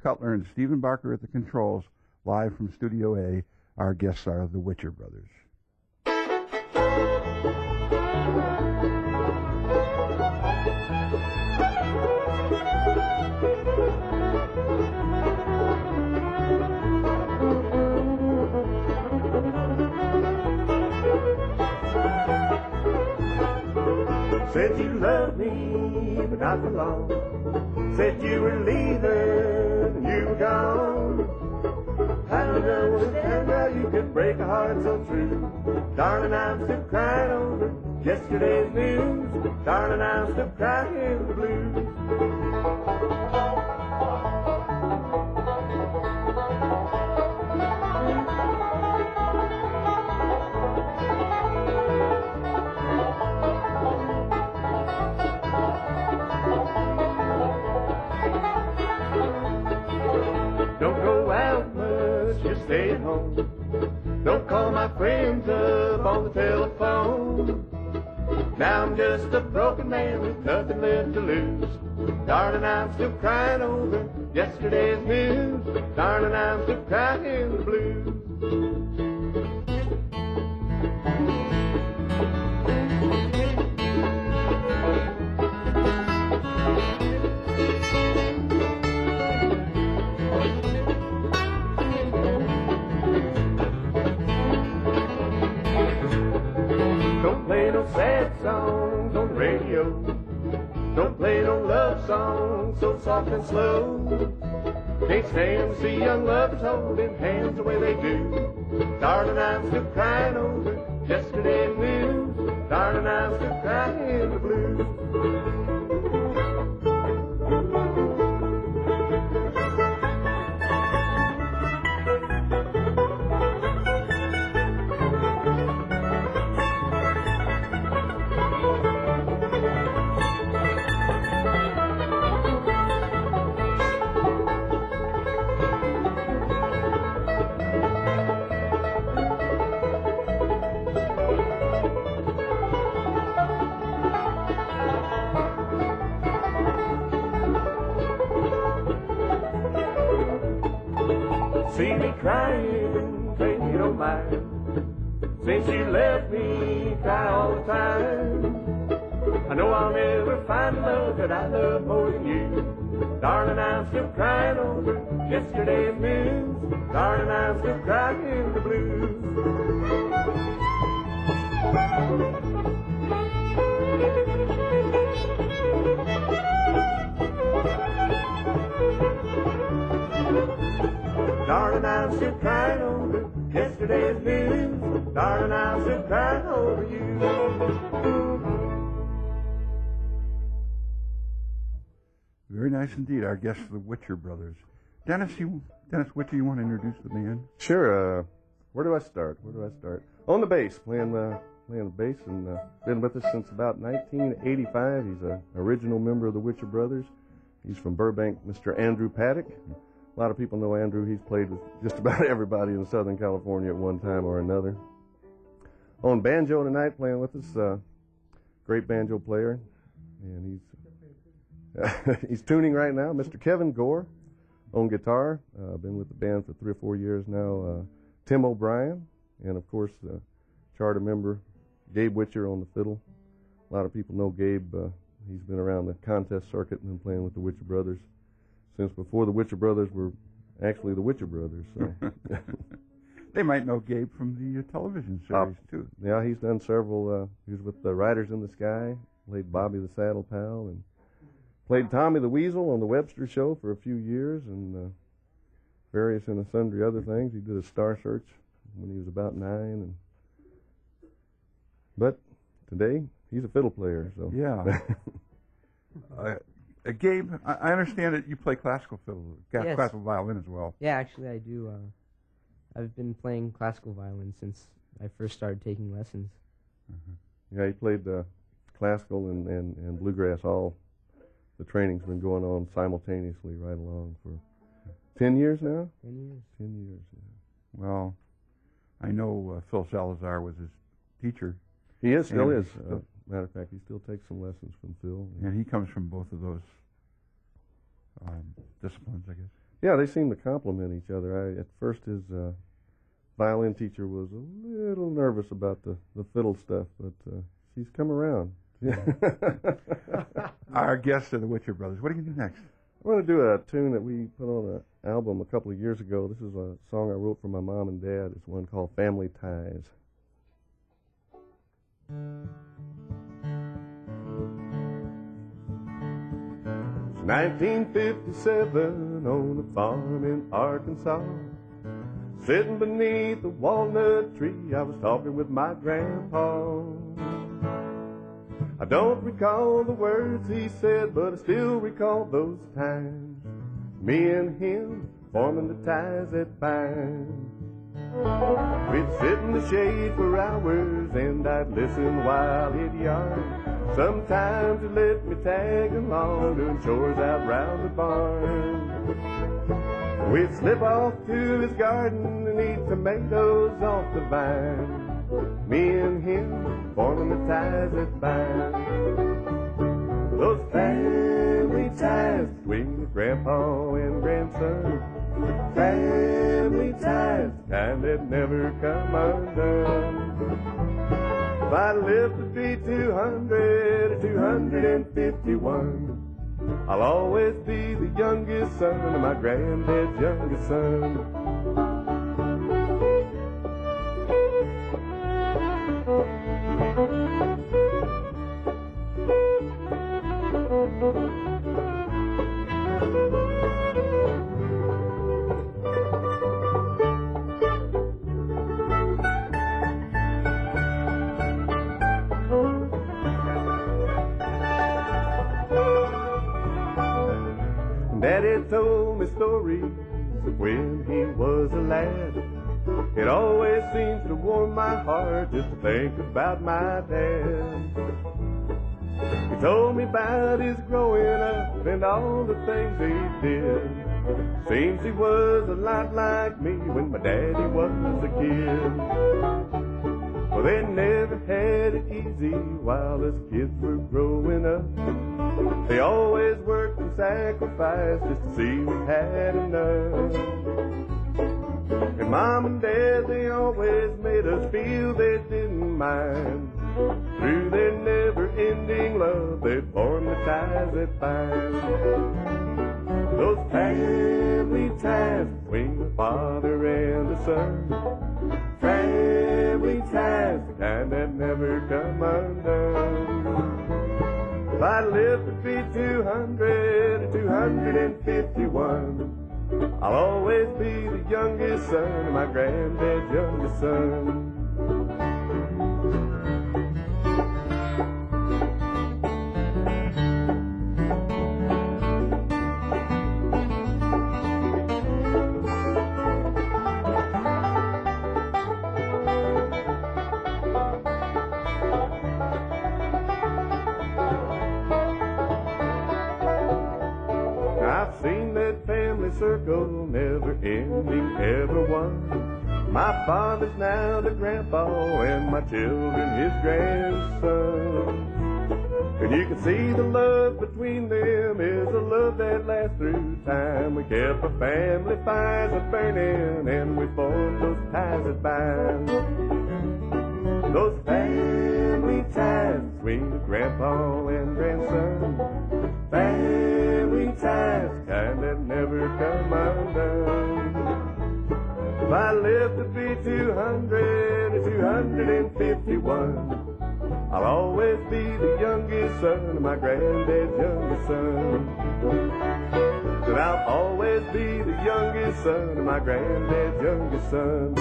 Cutler and Stephen Barker at the controls, live from Studio A. Our guests are the Witcher Brothers. Said you loved me, but not for long. Said you were leaving, you were gone. I don't understand how you could break a heart so true. Darling, I'm still crying over yesterday's news. Darling, I'm still crying the blues. Don't go out much, just stay at home. Don't call my friends up on the telephone. Now I'm just a broken man with nothing left to lose. Darling, I'm still crying over yesterday's news. Darling, I'm still crying the blues. Don't play no sad songs on the radio. Don't play no love songs so soft and slow. Can't stand to see young lovers holding hands the way they do. Darling, I'm still crying over yesterday's news. Darling, I'm still crying the blues. See me crying, pray you don't mind. Since you left me, cry all the time. I know I'll never find love that I love more than you. Darling, I'm still crying over yesterday's news. Darling, I'm still crying the blues. Darling, I'm still crying over yesterday's news. Darling, I'm still crying over you. Very nice indeed. Our guests, the Witcher Brothers. Dennis Witcher, you want to introduce the man? Sure. Where do I start? On the bass, playing the bass, and been with us since about 1985. He's an original member of the Witcher Brothers. He's from Burbank, Mr. Andrew Paddock. A lot of people know Andrew. He's played with just about everybody in Southern California at one time or another. On banjo tonight, playing with us, great banjo player, and he's tuning right now, Mr. Kevin Gore. On guitar, been with the band for 3 or 4 years now. Tim O'Brien, and of course, charter member Gabe Witcher on the fiddle. A lot of people know Gabe. He's been around the contest circuit and been playing with the Witcher Brothers since before the Witcher Brothers were actually the Witcher Brothers. So. They might know Gabe from the television series, too. Yeah, he's done several. He was with the Riders in the Sky, played Bobby the Saddle Pal, and played Tommy the Weasel on the Webster Show for a few years, and various and sundry other things. He did a Star Search when he was about 9. But today, he's a fiddle player. So yeah. Gabe, I understand that you play classical fiddle, Yes. classical violin as well. Yeah, actually I do. I've been playing classical violin since I first started taking lessons. Yeah, he played classical and bluegrass. All the training's been going on simultaneously right along for 10 years now? 10 years. 10 years, yeah. Well, I know Phil Salazar was his teacher. He still is. Matter of fact, he still takes some lessons from Phil. And he comes from both of those disciplines, I guess. Yeah, they seem to complement each other. At first, his violin teacher was a little nervous about the fiddle stuff, but she's come around. Our guests are the Witcher Brothers. What are you going to do next? I'm going to do a tune that we put on an album a couple of years ago. This is a song I wrote for my mom and dad. It's one called Family Ties. 1957 on a farm in Arkansas. Sitting beneath a walnut tree, I was talking with my grandpa. I don't recall the words he said, but I still recall those times. Me and him forming the ties that bind. We'd sit in the shade for hours, and I'd listen while he'd yarn. Sometimes he'd let me tag along, doing chores out round the barn. We'd slip off to his garden and eat tomatoes off the vine. Me and him forming the ties that bind. Those family ties between grandpa and grandson. Family ties, kind that never come undone. If I live to be 200 or 251, I'll always be the youngest son of my granddad's youngest son. Daddy told me stories of when he was a lad. It always seems to warm my heart just to think about my dad. He told me about his growing up and all the things he did. Seems he was a lot like me when my daddy was a kid. Well, they never had it easy while us kids were growing up. They always worked and sacrificed just to see we had enough. And Mom and Dad, they always made us feel they didn't mind. Through their never-ending love, they formed the ties that bind. Those family ties between the father and the son. Family ties, the kind that never come undone. If I live to be 200 or 251, I'll always be the youngest son of my granddad's youngest son. I've seen that family circle never ending, ever one. My father's now the grandpa and my children his grandson. And you can see the love between them is a love that lasts through time. We kept our family fires a-burning and we formed those ties that bind. Those family ties between grandpa and grandson. Family ties, kind that never come undone. If I live to be 200 or 251, I'll always be the youngest son of my granddad's youngest son. That I'll always be the youngest son of my granddad's youngest son.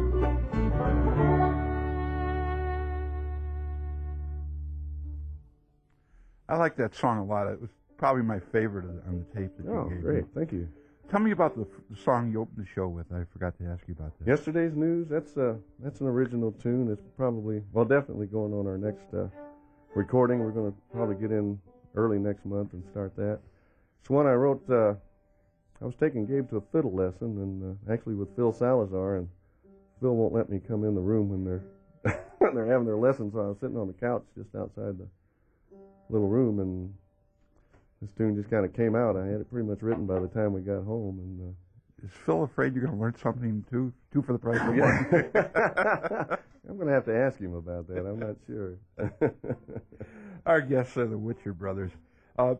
I like that song a lot. It was probably my favorite on the tape that you Oh, gave great. me. Thank you. Tell me about the song you opened the show with. I forgot to ask you about that. Yesterday's News, that's an original tune. It's probably, well, definitely going on our next recording. We're going to probably get in early next month and start that. It's one I wrote, I was taking Gabe to a fiddle lesson, and actually with Phil Salazar, and Phil won't let me come in the room when they're when they're having their lessons, so I was sitting on the couch just outside the little room, and this tune just kind of came out. I had it pretty much written by the time we got home, and Is Phil afraid you're going to learn something too for the price of one? I'm going to have to ask him about that. I'm not sure. Our guests are the Witcher brothers. Are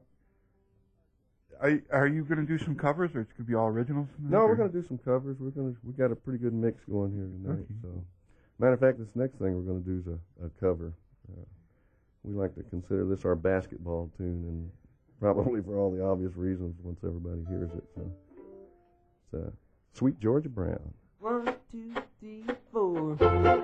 you going to do some covers, or it's going to be all originals? No, we're going to do some covers. We got a pretty good mix going here tonight. Okay. So, matter of fact, this next thing we're going to do is a cover. We like to consider this our basketball tune, and probably for all the obvious reasons once everybody hears it. So, it's Sweet Georgia Brown. 1, 2, 3, 4.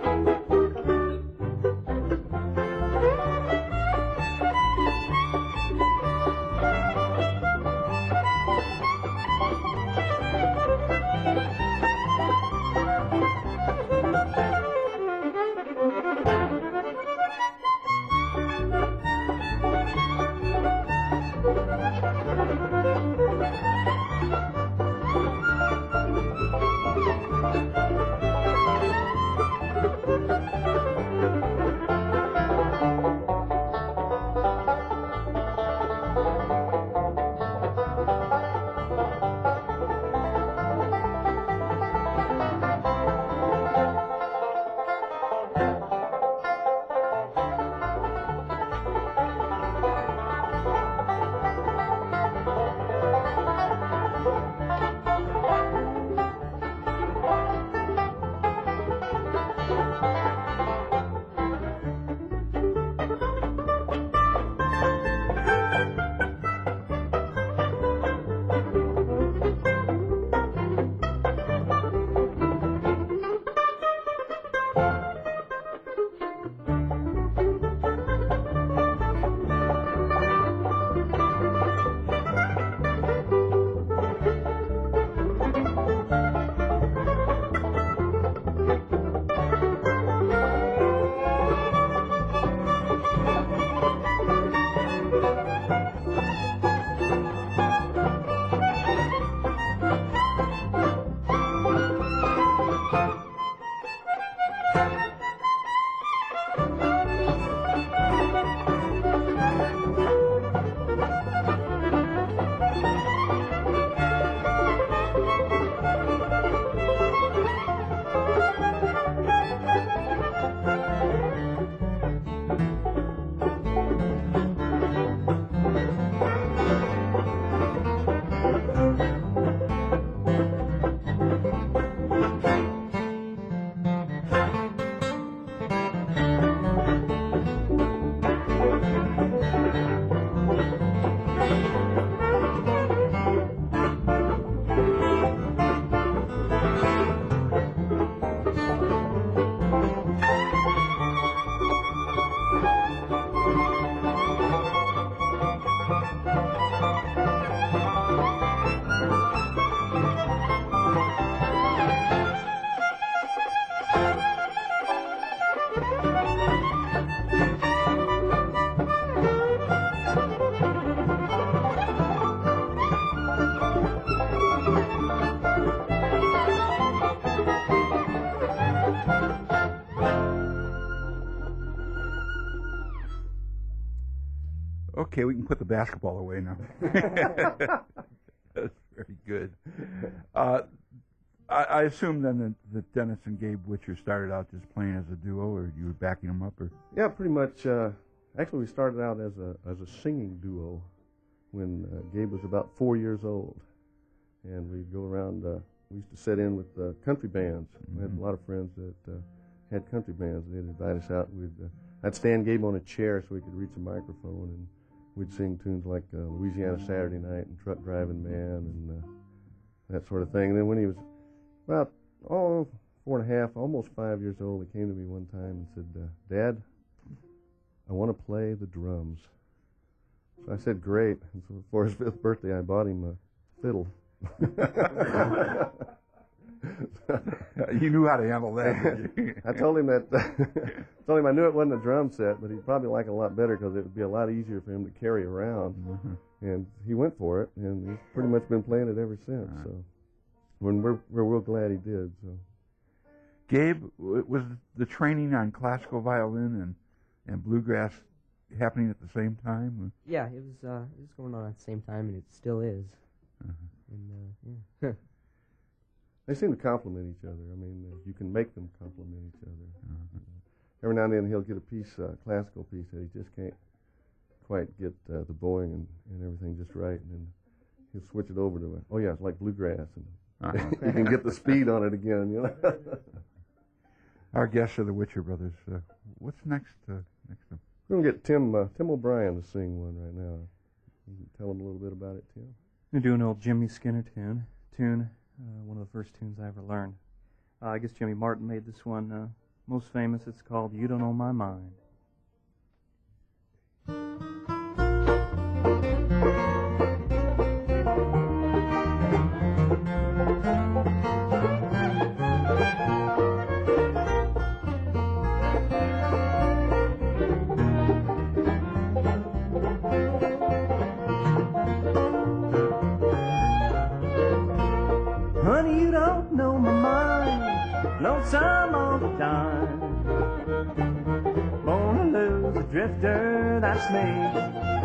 Okay, we can put the basketball away now. That's very good. I assume then that Dennis and Gabe Witcher started out just playing as a duo, or you were backing them up, or? Yeah, pretty much. Actually, we started out as a singing duo when Gabe was about 4 years old, and we'd go around. We used to set in with country bands. We had a lot of friends that had country bands. They'd invite us out. I'd stand Gabe on a chair so he could reach a microphone, and we'd sing tunes like Louisiana Saturday Night and Truck Driving Man and that sort of thing. And then when he was about 4.5, almost 5 years old, he came to me one time and said, "Dad, I want to play the drums." So I said, "Great." And so for his 5th birthday, I bought him a fiddle. You knew how to handle that. I told him that. Told him I knew it wasn't a drum set, but he'd probably like it a lot better because it would be a lot easier for him to carry around. And he went for it, and he's pretty much been playing it ever since. So, we're real glad he did. So, Gabe, was the training on classical violin and bluegrass happening at the same time? Yeah, it was going on at the same time, and it still is. And yeah. They seem to complement each other. I mean, you can make them complement each other. Every now and then he'll get a piece, classical piece that he just can't quite get the bowing and everything just right, and then he'll switch it over to it's like bluegrass, and you can get the speed on it again. You know. Our guests are the Witcher Brothers. What's next? Next up? We're gonna get Tim O'Brien to sing one right now. You can tell him a little bit about it, Tim. I'm going to do an old Jimmy Skinner tune, one of the first tunes I ever learned. I guess Jimmy Martin made this one most famous. It's called You Don't Know My Mind. Honey, you don't know my mind, lonesome all the time. Born to lose, a drifter, that's me.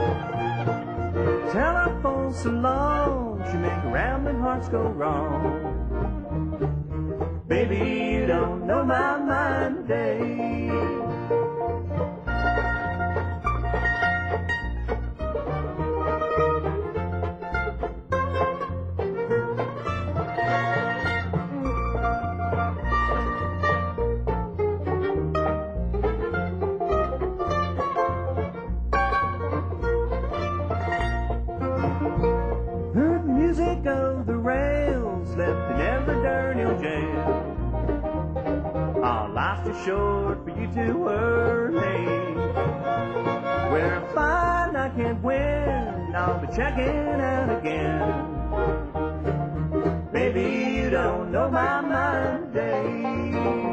Tell her for so long, she make rambling hearts go wrong. Baby, you don't know my mind today. Music of the rails left in every dirty old jail. Our life's too short for you to worry. Where I find I can't win, I'll be checking out again. Baby, you don't know my mind today.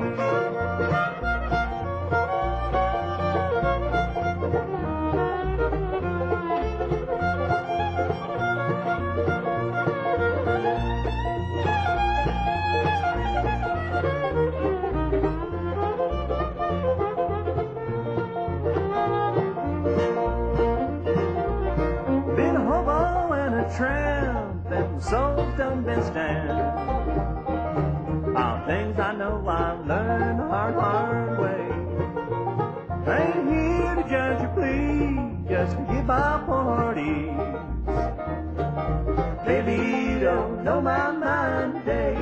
Tramp and soul's done been stand. All things I know I've learned the hard way. I ain't here to judge or plead, just to give my parties. Baby, you don't know my mind today.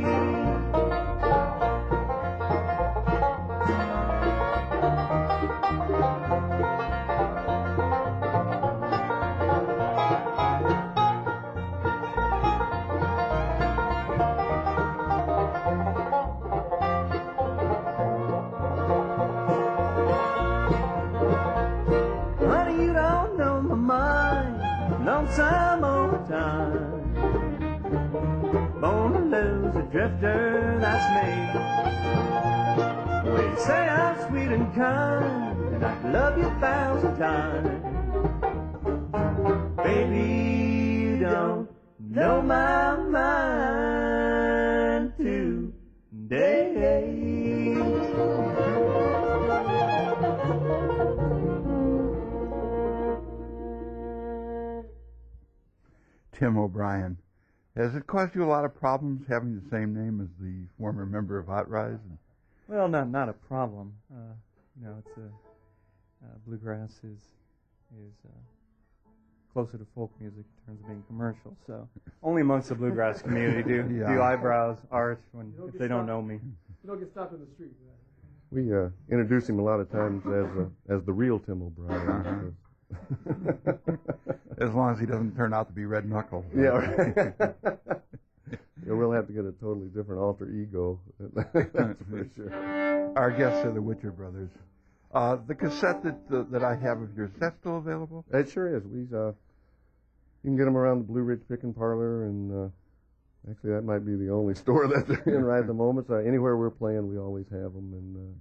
Some old time, born to lose, a drifter, that's me. Well, you say I'm sweet and kind, and I could love you 1,000 times. Baby, you don't know my mind today. Tim O'Brien. Has it caused you a lot of problems having the same name as the former member of Hot Rise? Well, not a problem. It's bluegrass is closer to folk music in terms of being commercial. So only amongst the bluegrass community do eyebrows arch if they don't know me. You don't get stopped in the street. We introduce him a lot of times as the real Tim O'Brien. As long as he doesn't turn out to be Red Knuckle. Yeah, right. We'll have to get a totally different alter ego. That's for sure. Our guests are the Witcher Brothers. The cassette that I have of yours, is that still available? It sure is. You can get them around the Blue Ridge Picking Parlor, and actually that might be the only store that they're in right at the moment. So anywhere we're playing, we always have them, and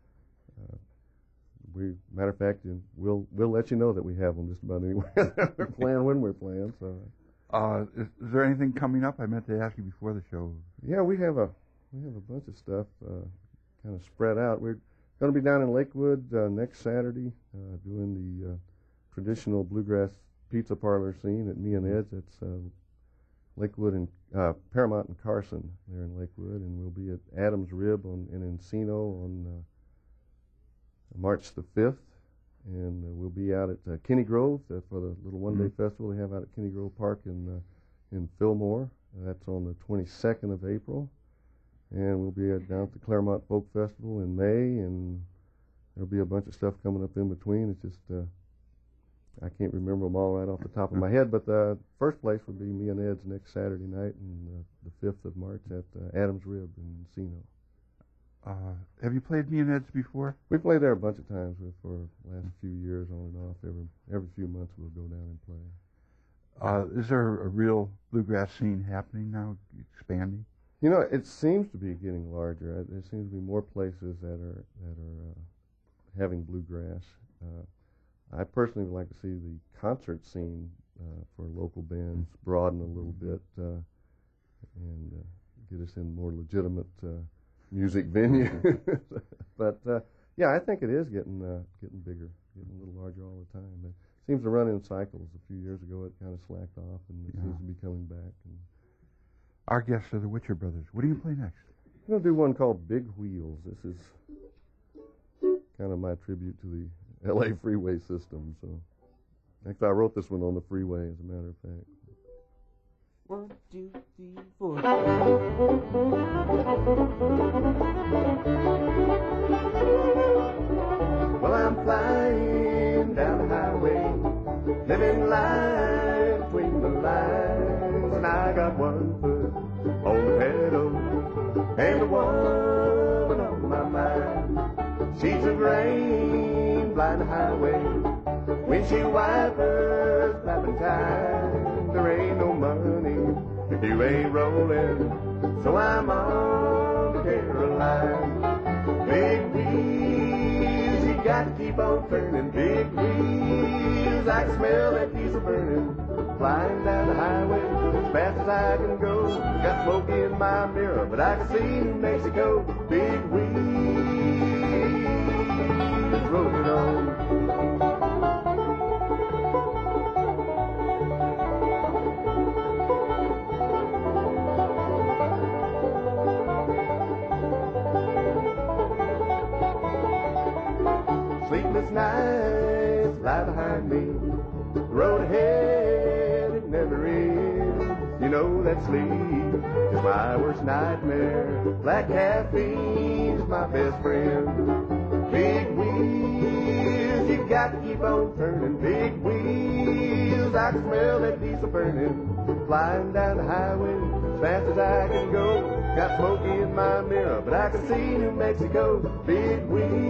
matter of fact, we'll let you know that we have them just about anywhere that we're playing when we're playing. So, is there anything coming up? I meant to ask you before the show. Yeah, we have a bunch of stuff kind of spread out. We've Going to be down in Lakewood next Saturday doing the traditional bluegrass pizza parlor scene at Me and Ed's. It's Lakewood and Paramount and Carson there in Lakewood, and we'll be at Adams Rib in Encino on March the 5th, and we'll be out at Kenny Grove for the little one-day festival they have out at Kenny Grove Park in Fillmore. That's on the 22nd of April, and we'll be down at the Claremont Folk Festival in May, and there'll be a bunch of stuff coming up in between. It's just I can't remember them all right off the top of my head, but the first place would be Me and Ed's next Saturday night, and the 5th of March at Adams Rib in Encino. Have you played Me and Ed's before? We played there a bunch of times for the last few years on and off. Every few months we'll go down and play. Is there a real bluegrass scene happening now, expanding? You know, it seems to be getting larger. There seems to be more places that are having bluegrass. I personally would like to see the concert scene for local bands broaden a little bit and get us in more legitimate music venue. But yeah, I think it is getting bigger, getting a little larger all the time. It seems to run in cycles. A few years ago, it kind of slacked off, and it seems to be coming back. And our guests are the Witcher Brothers. What do you play next? I'm going to do one called Big Wheels. This is kind of my tribute to the L.A. freeway system. So, actually, I wrote this one on the freeway, as a matter of fact. 1, 2, 3, 4. Well, I'm flying down the highway, living life between the lines, and I got one foot on the pedal, and the woman on my mind. She's a rain blind the highway, windshield wipers flapping time. There ain't no money if you ain't rolling, so I'm on to Caroline. Big wheels, you got to keep on turning. Big wheels, I can smell that diesel burning. Flying down the highway as fast as I can go. Got smoke in my mirror, but I can see New Mexico. Big wheels rolling on. Sleepless nights lie behind me. The road ahead, it never ends. You know that sleep is my worst nightmare. Black caffeine's my best friend. Big wheels, you got to keep on turning. Big wheels, I can smell that diesel burning. Flying down the highway as fast as I can go. Got smoke in my mirror, but I can see New Mexico. Big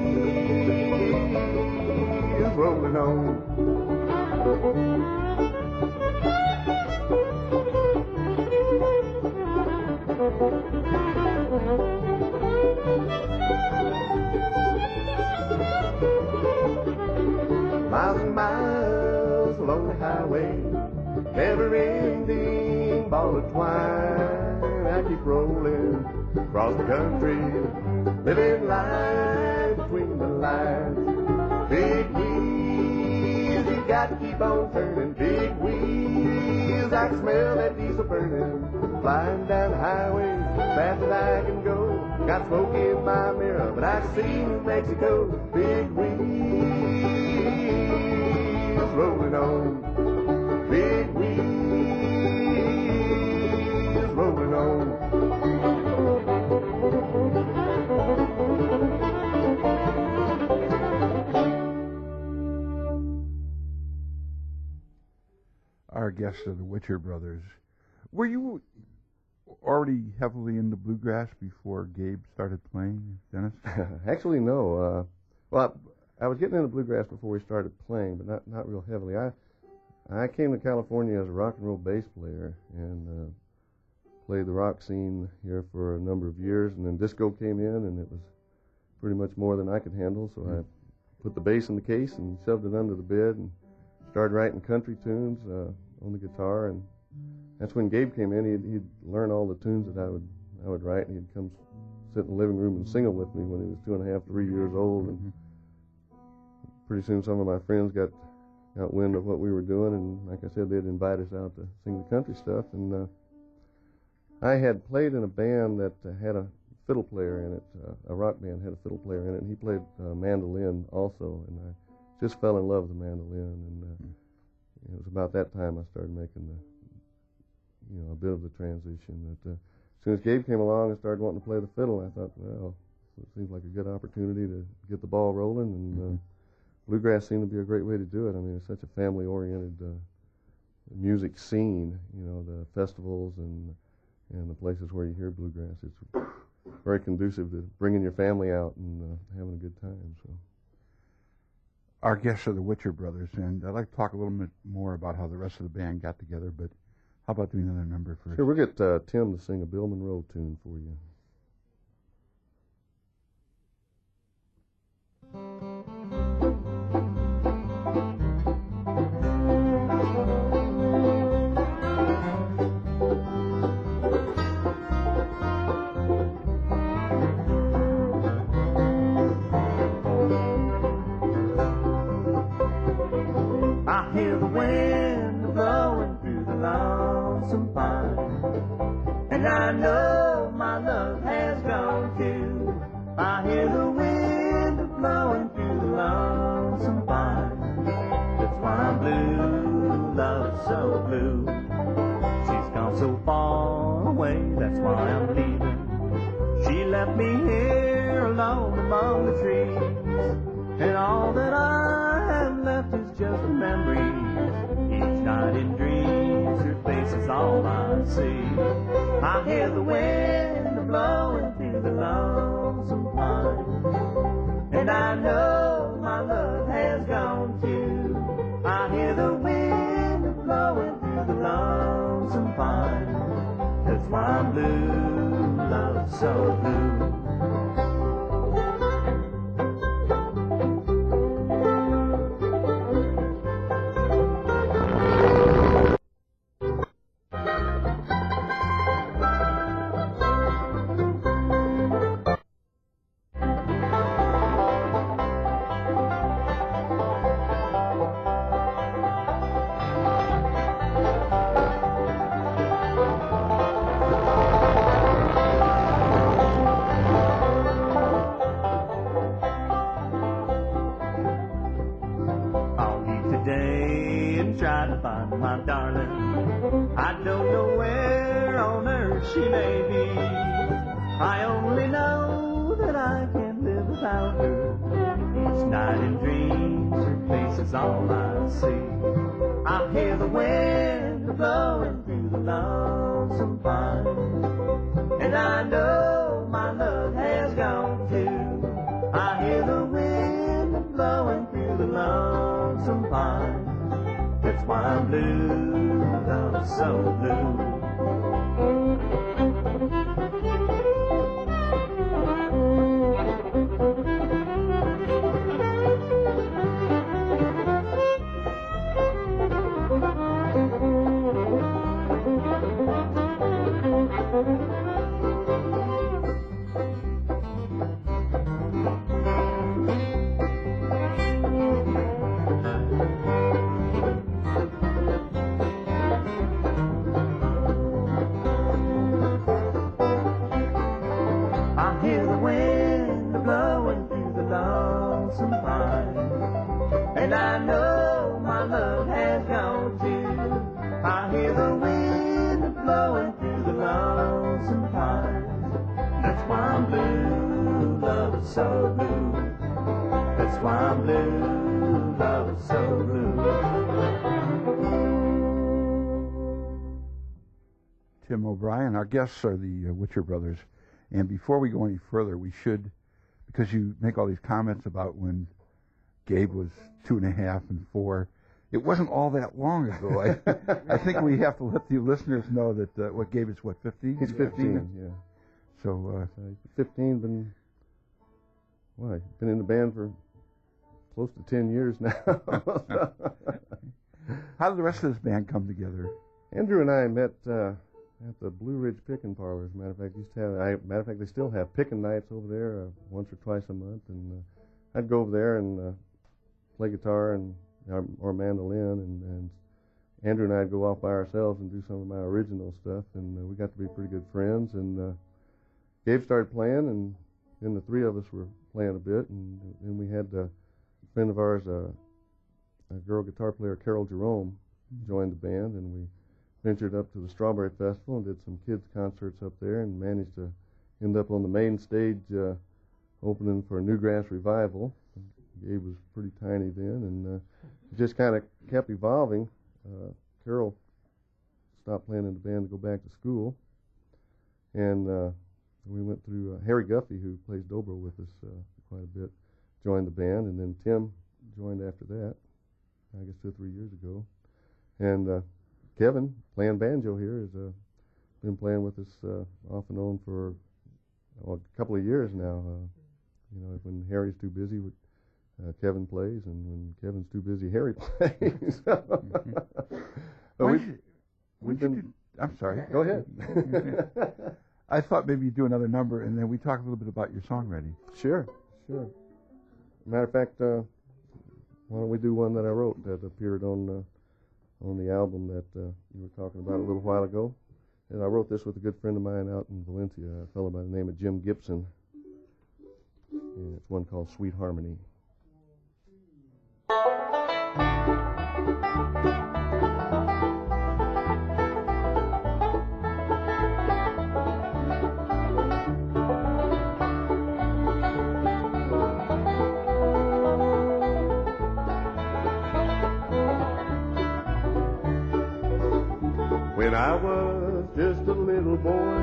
wheels rolling on. Miles and miles along the highway, never-ending ball of twine. I keep rolling across the country, living life between the lines. Big wheels, you got to keep on turning. Big wheels, I can smell that diesel burning. Flying down the highway as fast as I can go. Got smoke in my mirror, but I can see New Mexico. Big wheels rolling on. Big wheels rolling on. Our guests are the Witcher Brothers. Were you already heavily into bluegrass before Gabe started playing, Dennis? Actually, no. Well, I was getting into bluegrass before we started playing, but not real heavily. I came to California as a rock and roll bass player and played the rock scene here for a number of years, and then disco came in, and it was pretty much more than I could handle, so I put the bass in the case and shoved it under the bed and started writing country tunes on the guitar, and that's when Gabe came in. He'd learn all the tunes that I would write, and he'd come sit in the living room and sing them with me when he was 2.5, 3 years old. And pretty soon some of my friends got wind of what we were doing, and like I said, they'd invite us out to sing the country stuff. And I had played in a band that had a fiddle player in it, a rock band had a fiddle player in it, and he played mandolin also, and I just fell in love with the mandolin, and it was about that time I started making a bit of the transition. That as soon as Gabe came along and started wanting to play the fiddle, I thought, well, it seems like a good opportunity to get the ball rolling, and bluegrass seemed to be a great way to do it. I mean, it's such a family-oriented music scene, the festivals and the places where you hear bluegrass. It's very conducive to bringing your family out and having a good time. So, Our guests are the Witcher brothers, and I'd like to talk a little bit more about how the rest of the band got together, but how about doing another number first? Sure, we'll get Tim to sing a Bill Monroe tune for you. I hear the wind blowing through the lonesome pine, and I know my love has gone too. I hear the wind blowing through the lonesome pine. That's why I'm blue, love so blue. She's gone so far away, that's why I'm leaving. She left me here alone among the trees, and all that I have left is just memories. Each night in dreams, her face is all I see. I hear the wind blowing through the lonesome pine, and I know my love has gone too. I hear the wind blowing through the lonesome pine. That's why I'm blue, love so blue. Try to find my darling. I don't know where on earth she may be. I only know that I can't live without her. Each night in dreams, her face is all I see. I hear the wind blowing through the lonesome pine, and I know my love has gone too. I hear the wind blowing through the lonesome pine. That's why I'm blue, love so blue. And I know my love has gone too. I hear the wind blowing through the lonesome pine. That's why I'm blue, love is so blue. That's why I'm blue, love is so blue. Tim O'Brien. Our guests are the Witcher brothers. And before we go any further, we should, because you make all these comments about when Gabe was 2.5 and 4. It wasn't all that long ago. I think we have to let the listeners know that what Gabe is, 15? He's 15, yeah. So, 15, been in the band for close to 10 years now. How did the rest of this band come together? Andrew and I met at the Blue Ridge Picking Parlor. As a matter of fact, matter of fact, they still have picking nights over there once or twice a month, and I'd go over there and play guitar and or mandolin, and Andrew and I'd go off by ourselves and do some of my original stuff, and we got to be pretty good friends. And Gabe started playing, and then the three of us were playing a bit, and then we had a friend of ours, a girl guitar player, Carol Jerome, joined the band, and we ventured up to the Strawberry Festival and did some kids' concerts up there, and managed to end up on the main stage opening for Newgrass Revival. Gabe was pretty tiny then, and it just kind of kept evolving. Carol stopped playing in the band to go back to school, and we went through Harry Guffey, who plays dobro with us quite a bit, joined the band, and then Tim joined after that, I guess 2 or 3 years ago. And Kevin, playing banjo here, has been playing with us off and on for a couple of years now. When Harry's too busy, Kevin plays, and when Kevin's too busy, Harry plays. I'm sorry. Go ahead. I thought maybe you'd do another number, and then we talk a little bit about your songwriting. Sure. Matter of fact, why don't we do one that I wrote that appeared on the album that you were talking about a little while ago? And I wrote this with a good friend of mine out in Valencia, a fellow by the name of Jim Gibson. And it's one called Sweet Harmony. When I was just a little boy,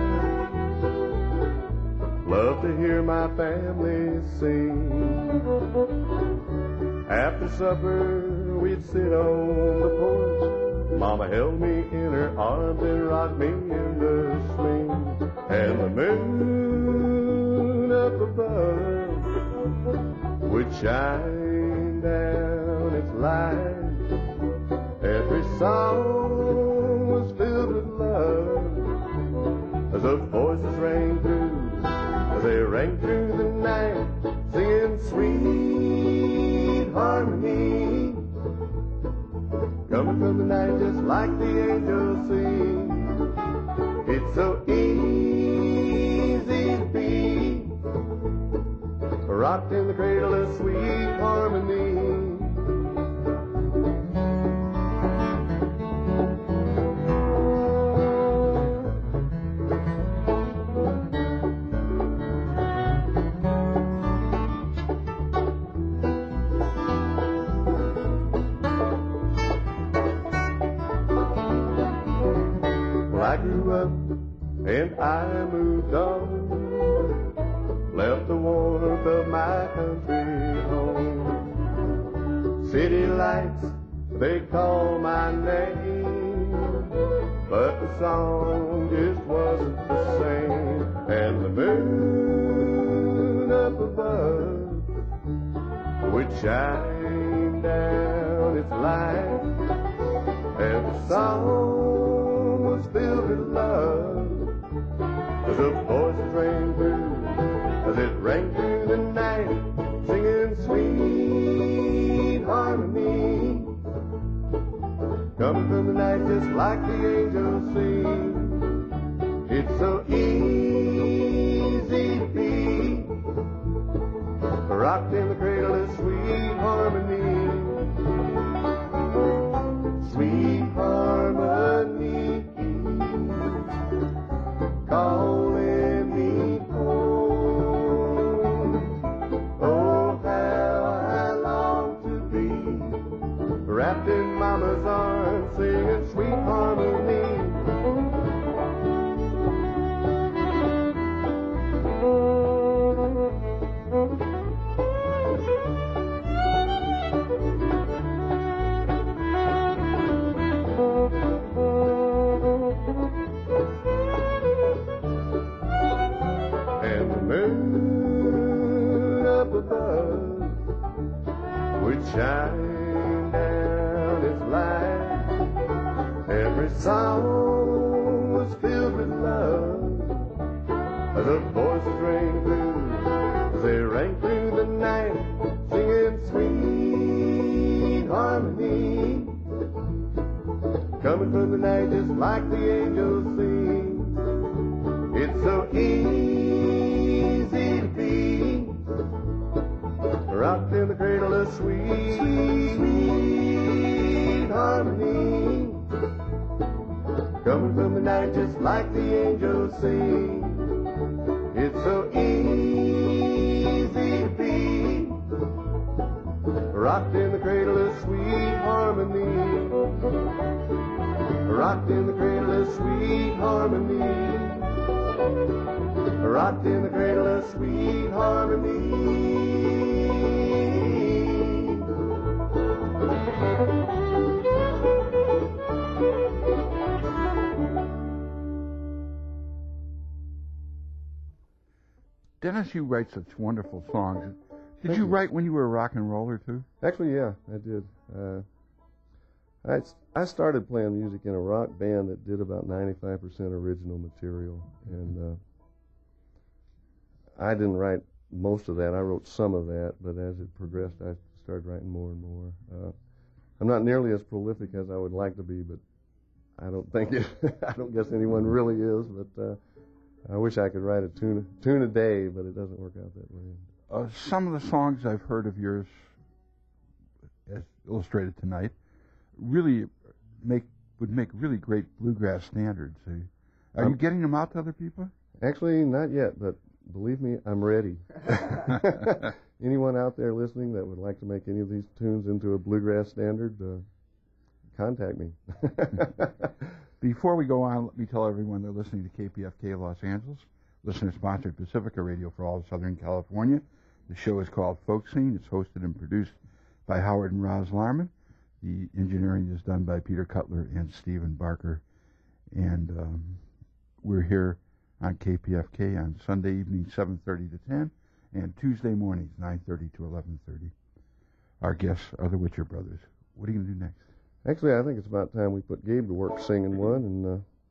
loved to hear my family sing. After supper, we'd sit on the porch. Mama held me in her arms and rocked me in the swing. And the moon up above would shine down its light. Every song was filled with love as those voices rang through, as they rang through the night, singing sweet harmony, coming from the night just like the angels sing. It's so easy to be rocked in the cradle of sweet harmony. I grew up and I moved on, left the warmth of my country home. City lights, they call my name, but the song just wasn't the same. And the moon up above would shine down its light, and the song was filled with love as the voices rang through, as it rang through the night, singing sweet harmony, coming from the night just like the angels sing. It's so easy to be rocked in the cradle of sweet harmony. Sweet harmony, calling me home. Oh, how I long to be wrapped in Mama's arms, singing sweet harmony. And the moon up above would shine down its light. Every song was filled as the voices ring through, as they ring through the night, singing sweet harmony. Coming from the night just like the angels sing. It's so easy to be rocked in the cradle of sweet harmony. Coming from the night just like the angels sing. It's so easy to be rocked in the cradle of sweet harmony. Rocked in the cradle of sweet harmony. Rocked in the cradle of sweet harmony. Dennis, you write such wonderful songs. Did you write when you were a rock and roller too? Actually, yeah, I did. I started playing music in a rock band that did about 95% original material, and I didn't write most of that. I wrote some of that, but as it progressed, I started writing more and more. I'm not nearly as prolific as I would like to be, but I don't think it. I don't guess anyone really is. But I wish I could write a tune a day, but it doesn't work out that way. Some of the songs I've heard of yours, as illustrated tonight, really would make really great bluegrass standards. Are you getting them out to other people? Actually, not yet, but believe me, I'm ready. Anyone out there listening that would like to make any of these tunes into a bluegrass standard, contact me. Before we go on, let me tell everyone they're listening to KPFK Los Angeles, listener-sponsored Pacifica Radio for all of Southern California. The show is called Folk Scene. It's hosted and produced by Howard and Roz Larman. The engineering is done by Peter Cutler and Stephen Barker. And we're here on KPFK on Sunday evening, 7:30 to 10, and Tuesday mornings, 9:30 to 11:30. Our guests are the Witcher Brothers. What are you going to do next? Actually, I think it's about time we put Gabe to work singing one, and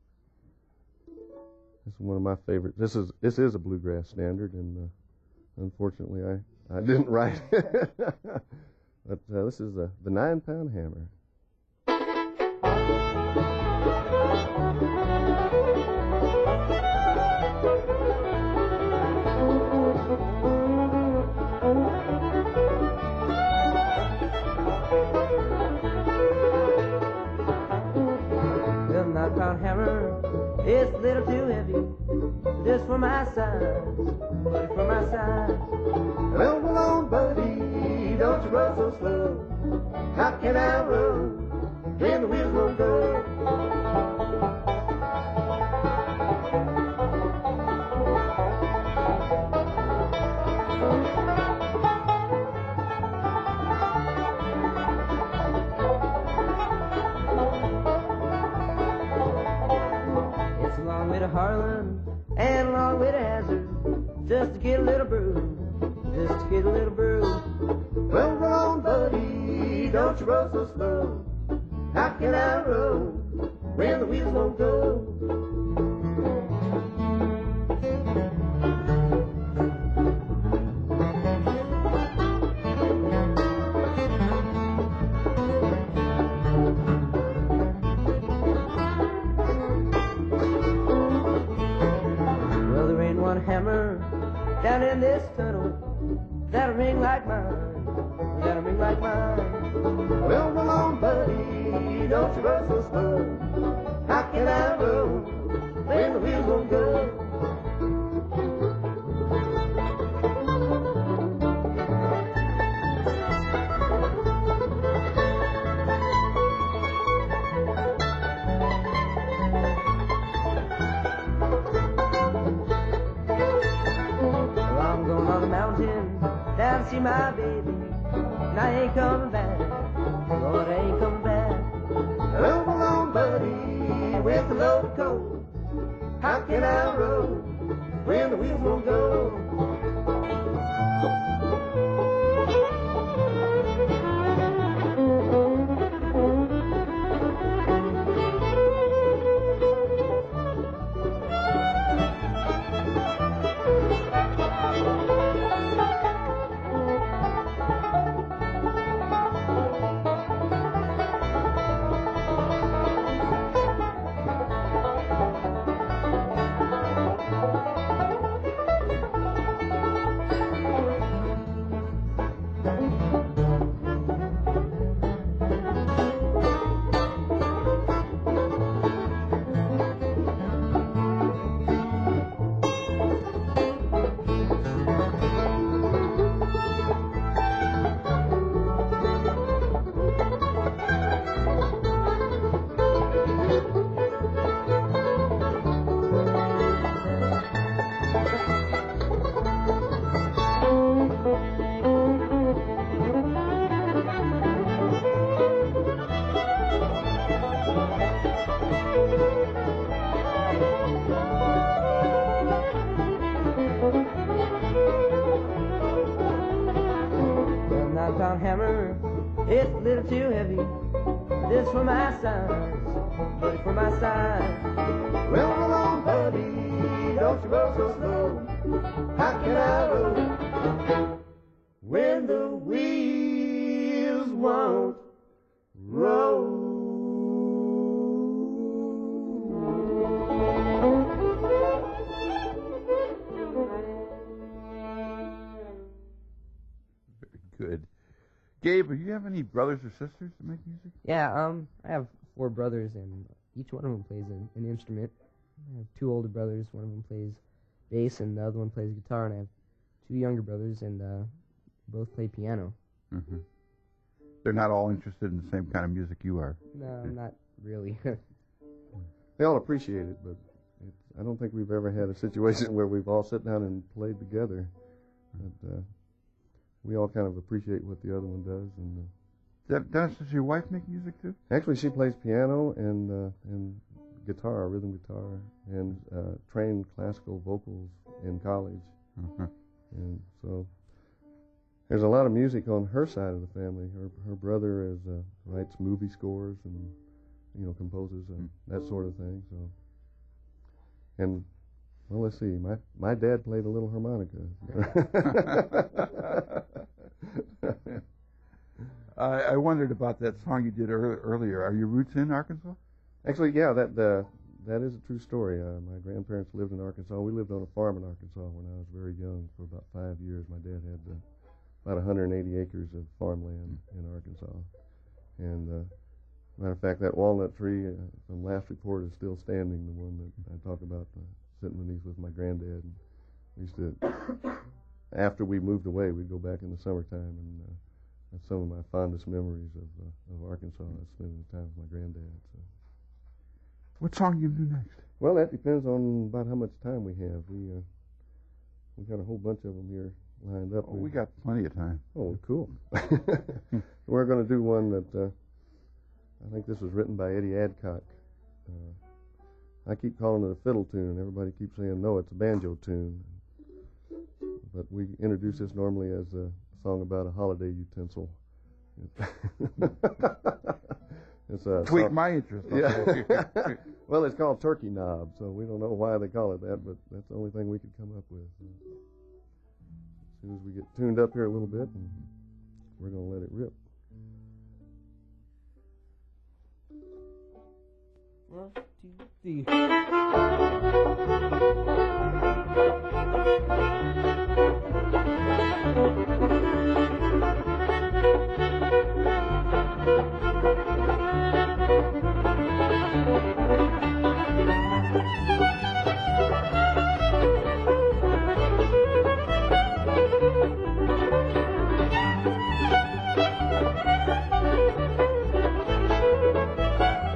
this is one of my favorites. This is a bluegrass standard, and unfortunately, I didn't write it. But this is the 9-Pound Hammer. The 9-pound hammer is a little too heavy, just for my size, buddy, for my size. Well, hold on, buddy, don't you run so slow. How can I roll when the wheels won't go? It's a long way to Harlan and a long way to Hazard, just to get a little brew, just to get a little brew. Well, hold on, buddy, don't you roll so slow. How can I roll when the wheels won't go? Well, there ain't one hammer down in this tunnel that'll ring like mine, that'll ring like mine. Well, hold on, buddy, don't you roll so slow. How can I roll when the wheels won't go? Well, I'm going on the mountain down to see my baby, and I ain't coming back, Lord, I ain't coming back. Well, hold on, buddy, with the load of coal. How can I roll when the wheels won't go? pound hammer, it's a little too heavy. This for my size, buddy, for my size. Well, roll on, buddy, don't you roll so slow. How can I roll when the wheels won't roll? Good. Gabe, do you have any brothers or sisters that make music? Yeah, I have 4 brothers, and each one of them plays an instrument. I have 2 older brothers. One of them plays bass, and the other one plays guitar. And I have 2 younger brothers, and both play piano. Mm-hmm. They're not all interested in the same kind of music you are. No, not really. They all appreciate it, but I don't think we've ever had a situation where we've all sat down and played together. But we all kind of appreciate what the other one does. And Dennis, does your wife make music too? actually, she plays piano and guitar, rhythm guitar, and trained classical vocals in college. Uh-huh. And so there's a lot of music on her side of the family. Her brother writes movie scores and composes that sort of thing. So, and well, let's see. My dad played a little harmonica. I wondered about that song you did earlier. Are your roots in Arkansas? Actually, yeah, that is a true story. My grandparents lived in Arkansas. We lived on a farm in Arkansas when I was very young for about 5 years. My dad had about 180 acres of farmland in Arkansas. And matter of fact, that walnut tree from last report is still standing, the one that I talk about sitting beneath with my granddad. And we used to, after we moved away, we'd go back in the summertime, and that's some of my fondest memories of Arkansas, spending the time with my granddad. So. What song you do next? Well, that depends on about how much time we have. We got a whole bunch of them here lined up. Oh, we got plenty of time. Oh, cool. We're going to do one that I think this was written by Eddie Adcock. I keep calling it a fiddle tune. Everybody keeps saying, no, it's a banjo tune. But we introduce this normally as a song about a holiday utensil. It's a Tweak my interest. Yeah. Well, it's called turkey knob, so we don't know why they call it that, but that's the only thing we could come up with. As soon as we get tuned up here a little bit, and we're going to let it rip. 1, 2,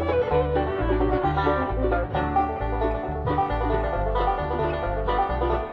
3.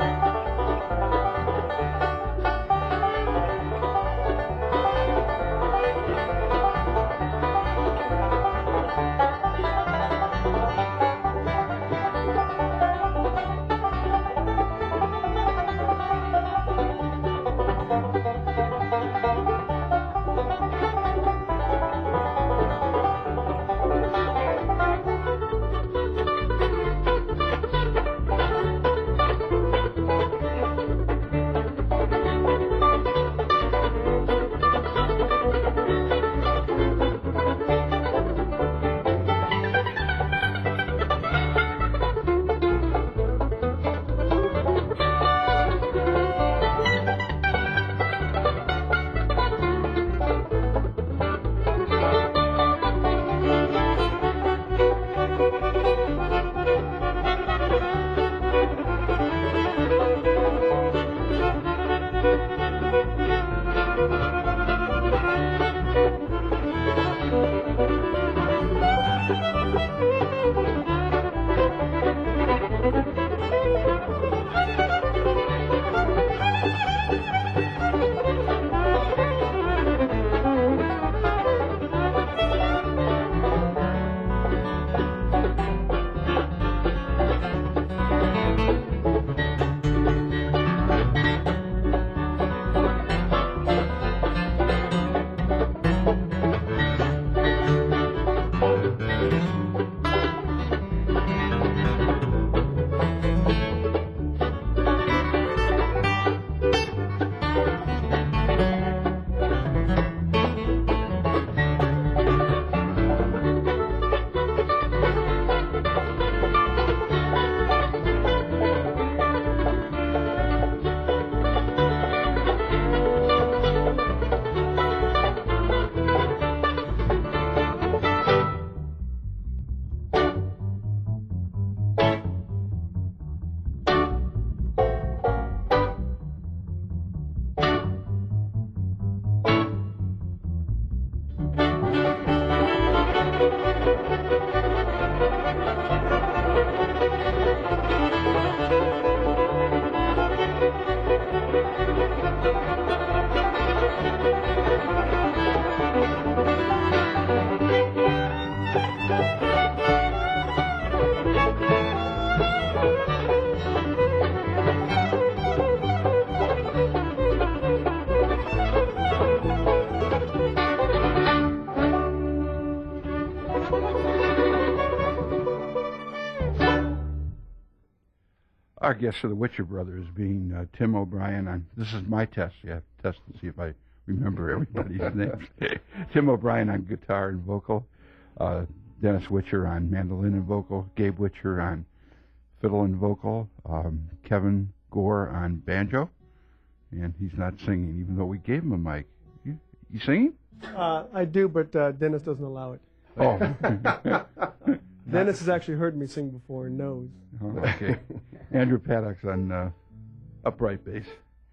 Our guests are the Witcher brothers, being Tim O'Brien on. This is my test. You have to test to see if I remember everybody's names. Tim O'Brien on guitar and vocal, Dennis Witcher on mandolin and vocal, Gabe Witcher on fiddle and vocal, Kevin Gore on banjo, and he's not singing, even though we gave him a mic. You singing? I do, but Dennis doesn't allow it. Oh. Dennis has actually heard me sing before and knows. Oh, okay. Andrew Paddock's on upright bass.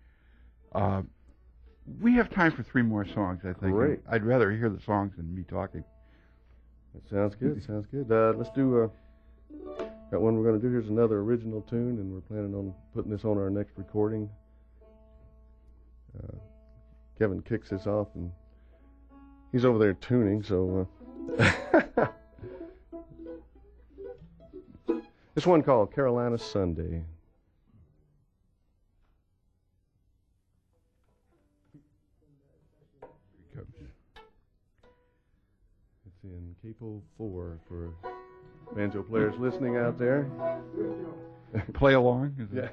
We have time for 3 more songs, I think. Great. I'd rather hear the songs than me talking. That sounds good. Sounds good. Let's do. Got one we're going to do. Here's another original tune, and we're planning on putting this on our next recording. Kevin kicks this off, and he's over there tuning. So this one called Carolina Sunday. It's in capo 4 for banjo players listening out there. Play along? Yeah.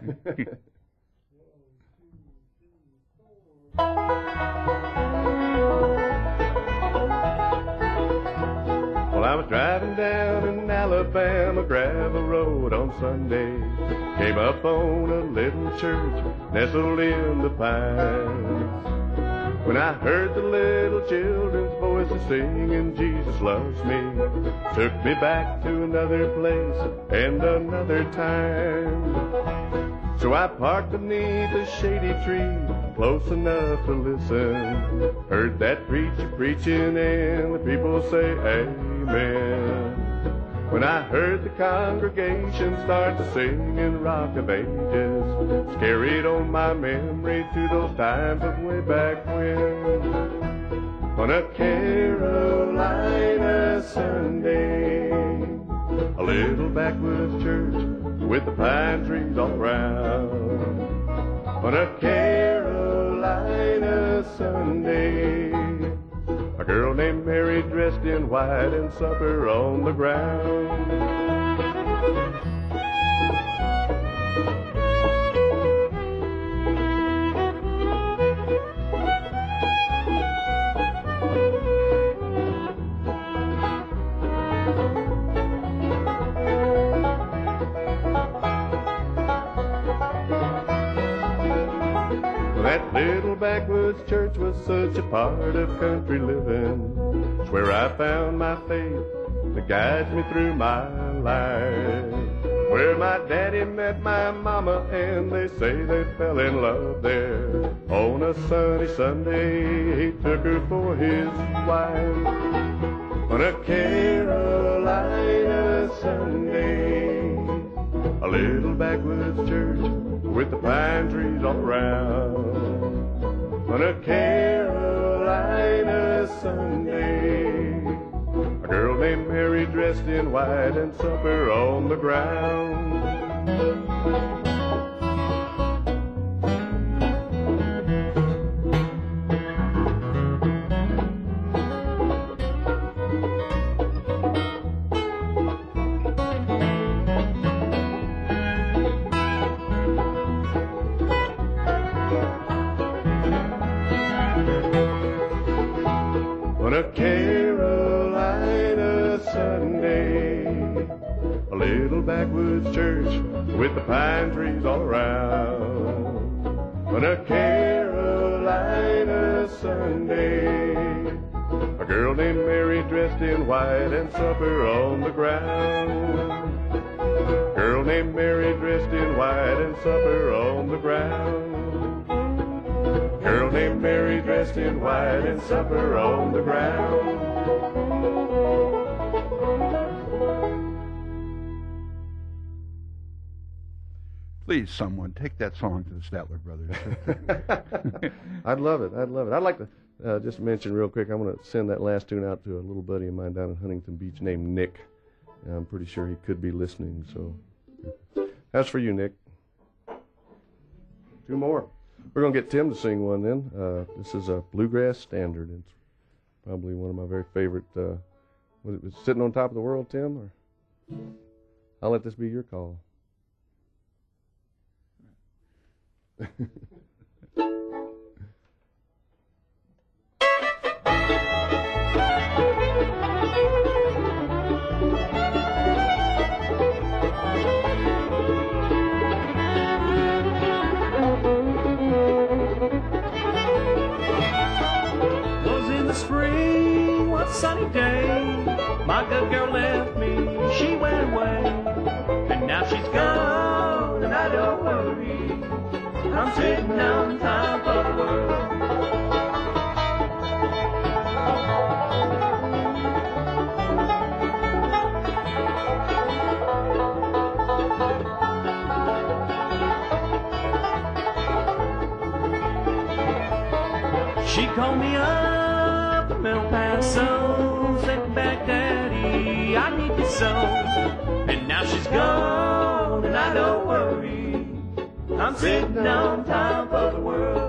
Well, I was driving down an Alabama gravel road on Sunday. Came up on a little church nestled in the pines. When I heard the little children's voices singing, Jesus loves me, took me back to another place and another time. So I parked beneath a shady tree, close enough to listen. Heard that preacher preaching and the people say amen. When I heard the congregation start to sing in Rock of Ages, carried on my memory to those times of way back when. On a Carolina Sunday, a little backwoods church with the pine trees all around. On a Carolina Sunday, a girl named Mary dressed in white and supper on the ground. That little backwoods church was such a part of country living. It's where I found my faith that guides me through my life. Where my daddy met my mama and they say they fell in love there. On a sunny Sunday, he took her for his wife. On a Carolina Sunday, a little backwoods church with the pine trees all around. On a Carolina Sunday, a girl named Mary dressed in white and supper on the ground. On a Carolina Sunday, a little backwoods church with the pine trees all around. On a Carolina Sunday, a girl named Mary dressed in white and supper on the ground. Girl named Mary dressed in white and supper on the ground. Girl named Mary dressed in white and supper on the ground. Please, someone, take that song to the Statler Brothers. I'd love it. I'd love it. I'd like to just mention real quick, I'm going to send that last tune out to a little buddy of mine down in Huntington Beach named Nick. I'm pretty sure he could be listening. So that's for you, Nick. 2 more. We're going to get Tim to sing one then. This is a bluegrass standard. It's probably one of my very favorite. Was it Sitting on Top of the World, Tim? Or I'll let this be your call. Was in the spring, one sunny day, my good girl left me, she went away, and now she's gone, and I don't worry, I'm sitting on top of the world. She called me up from El Paso, said, back, Daddy, I need you so. And now she's gone, and I don't worry, I'm sitting on top of the world.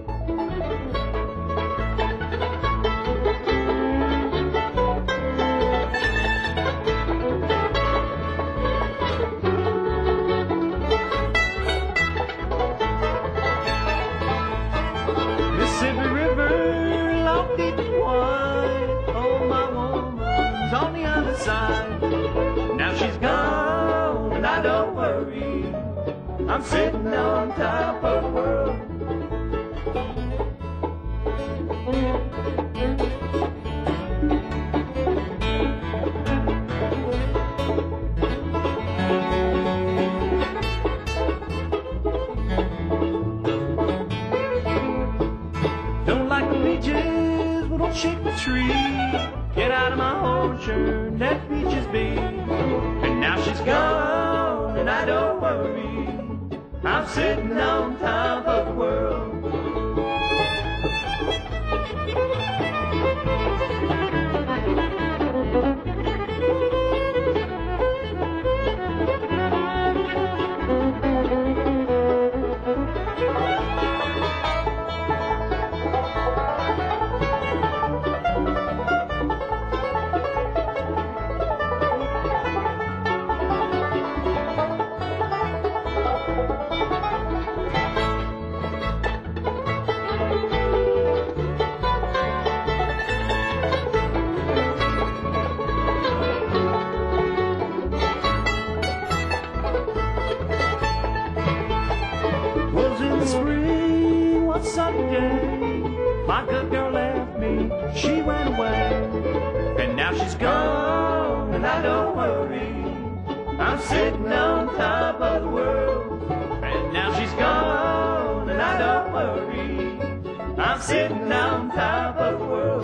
Mississippi River, long deep and wide, oh, my woman's on the other side. Now she's gone, and I don't worry, I'm sitting on top of the world. Don't like the beaches, well, don't shake the tree. Get out of my orchard, let beaches be. And now she's gone, and I don't worry, I'm sitting on top of the world. Was in the spring, one sunny day, my good girl left me, she went away, and now she's gone, and I don't worry, I'm sitting on top of the world. And now she's gone, and I don't worry, I'm sitting on top of the world.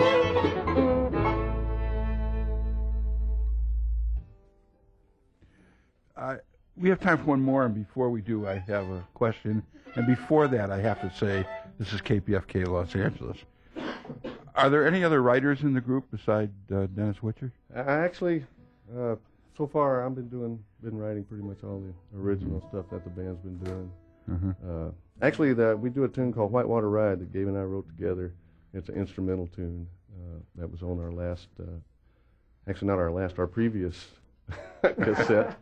We have time for one more, and before we do, I have a question. And before that, I have to say, this is KPFK Los Angeles. Are there any other writers in the group besides Dennis Witcher? I actually, so far, I've been writing pretty much all the original stuff that the band's been doing. Actually, we do a tune called Whitewater Ride that Gabe and I wrote together. It's an instrumental tune that was on our last, actually not our last, our previous cassette.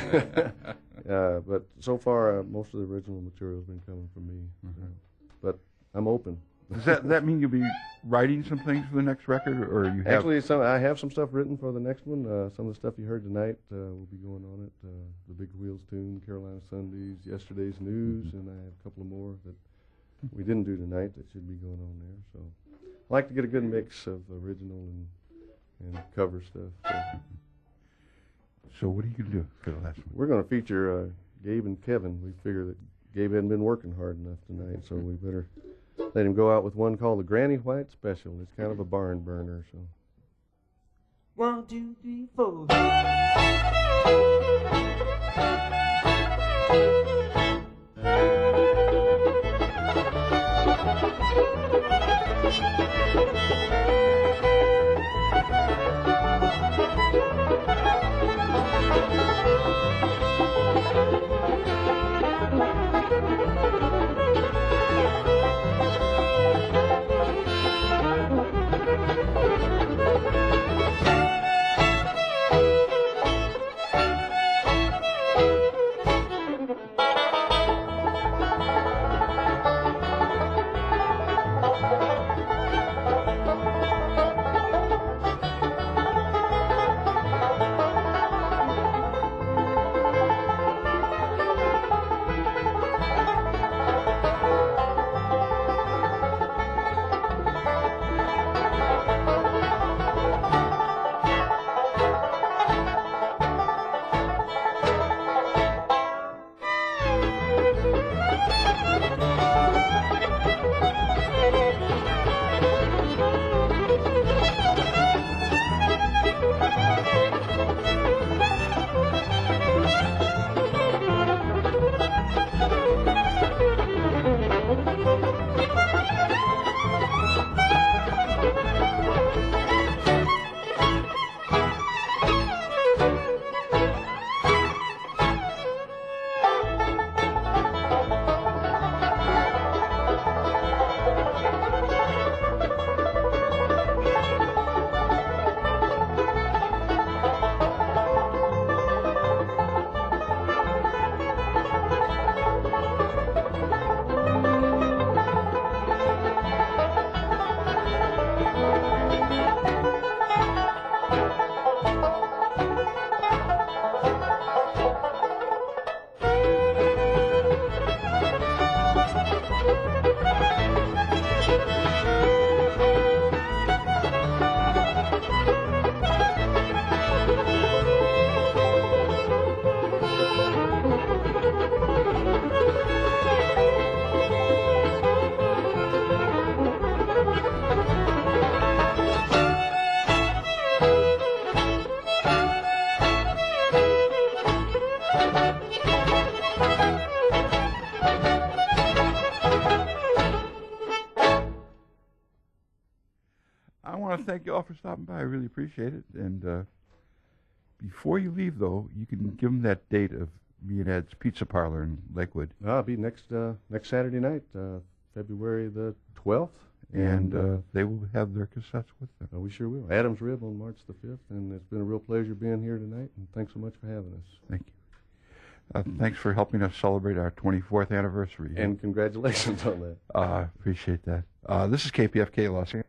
But so far, most of the original material has been coming from me. But I'm open. Does that mean you'll be writing some things for the next record, or you have? Actually, I have some stuff written for the next one. Some of the stuff you heard tonight will be going on it. The Big Wheels tune, Carolina Sundays, Yesterday's News, and I have a couple of more that we didn't do tonight that should be going on there. So I like to get a good mix of original and cover stuff. So what are you going to do for the last one? We're going to feature Gabe and Kevin. We figure that Gabe hadn't been working hard enough tonight, so we better let him go out with one called the Granny White Special. It's kind of a barn burner. So 1, 2, 3, 4. I want to thank you all for stopping by. I really appreciate it. And before you leave, though, you can give them that date of me and Ed's Pizza Parlor in Lakewood. I'll be next Saturday night, February the 12th. And they will have their cassettes with them. We sure will. Adam's Rib on March the 5th. And it's been a real pleasure being here tonight. And thanks so much for having us. Thank you. Thanks for helping us celebrate our 24th anniversary. And congratulations on that. Appreciate that. This is KPFK Los Angeles.